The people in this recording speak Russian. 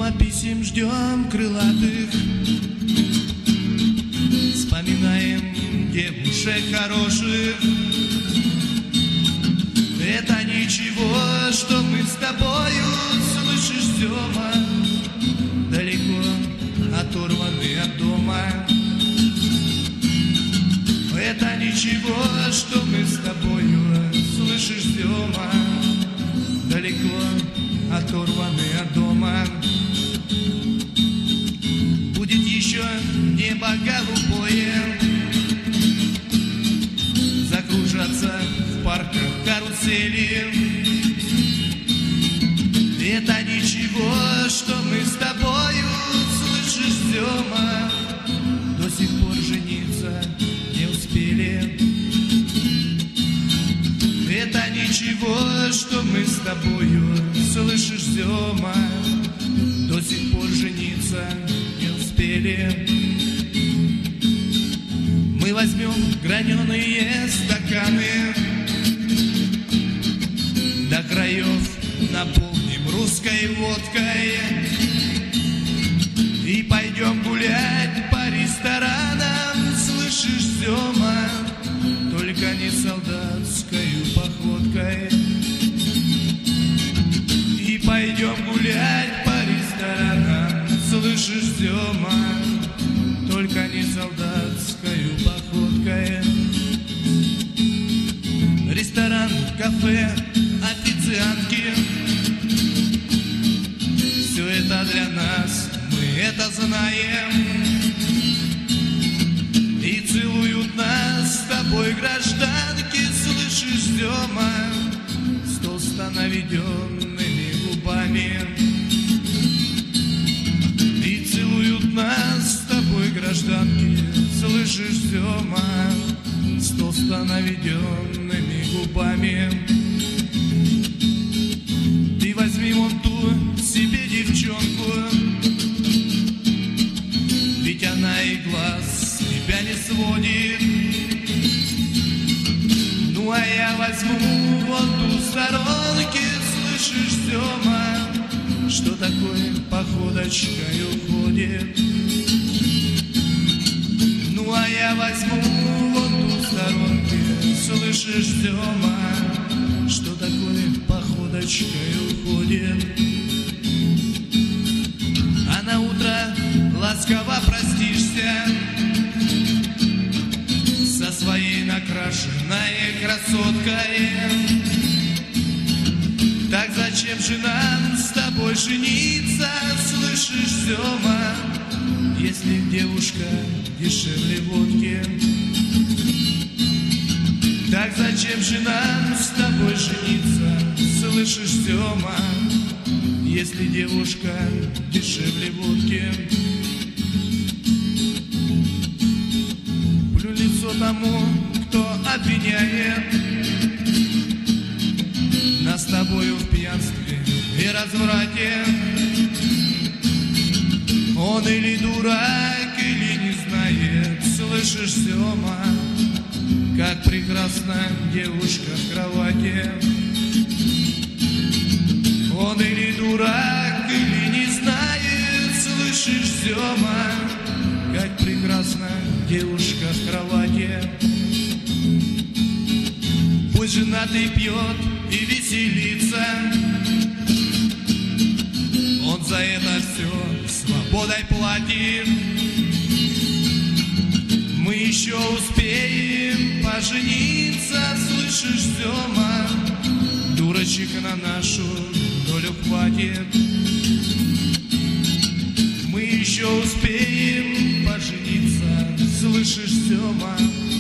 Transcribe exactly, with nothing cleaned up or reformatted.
Дома писем ждем крылатых, вспоминаем девушек хороших. Это ничего, что мы с тобою, слышишь, Сема, далеко оторваны от дома. Это ничего, что мы с тобою, слышишь, Сема, далеко оторваны от дома. Будет еще небо голубое, закружатся в парках карусели. Это ничего, что мы с тобою, слышишь, Сема, до сих пор жениться не успели. Это ничего, что мы с тобою, слышишь, Сема, до сих пор жениться не успели. Мы возьмем граненые стаканы, до краев наполним русской водкой и пойдем гулять по ресторанам, слышишь, Сема, только не солдатскою походкой. И пойдем гулять по ресторанам, слышишь, Сема, только не солдатскою походкой. Ресторан, кафе, официантки, все это для нас, мы это знаем. И целуют нас с тобой гражданки, слышишь, Сема, с толсто наведенными губами. И целуют нас с тобой гражданки, слышишь, Сема, с толсто наведенными губами. Ты возьми вон ту себе девчонку, ведь она и глаз с тебя не сводит. Ну а я возьму вон ту сторонки, слышишь, Сема, что такое походочкой уходит. Ну а я возьму вон ту сторонки, слышишь, Сема, что такое походочкой уходит. А на утро ласково простишься со своей накрашенной красоткой. Так зачем же нам с тобой жениться, слышишь, Сема, если девушка дешевле водки? Так зачем же нам с тобой жениться, слышишь, Сема, если девушка дешевле водки? Плю лицо тому, кто обвиняет нас с тобою в пьянстве и разврате. Он или дурак, или не знает, слышишь, Сема, как прекрасна девушка в кровати. Он или дурак, или не знает, слышишь, Сема, как прекрасна девушка в кровати. Пусть женатый пьет и веселится, он за это все свободой платит. Мы еще успеем пожениться, слышишь, Сема, дурочек на нашу долю хватит. Мы еще успеем пожениться, слышишь, Сема,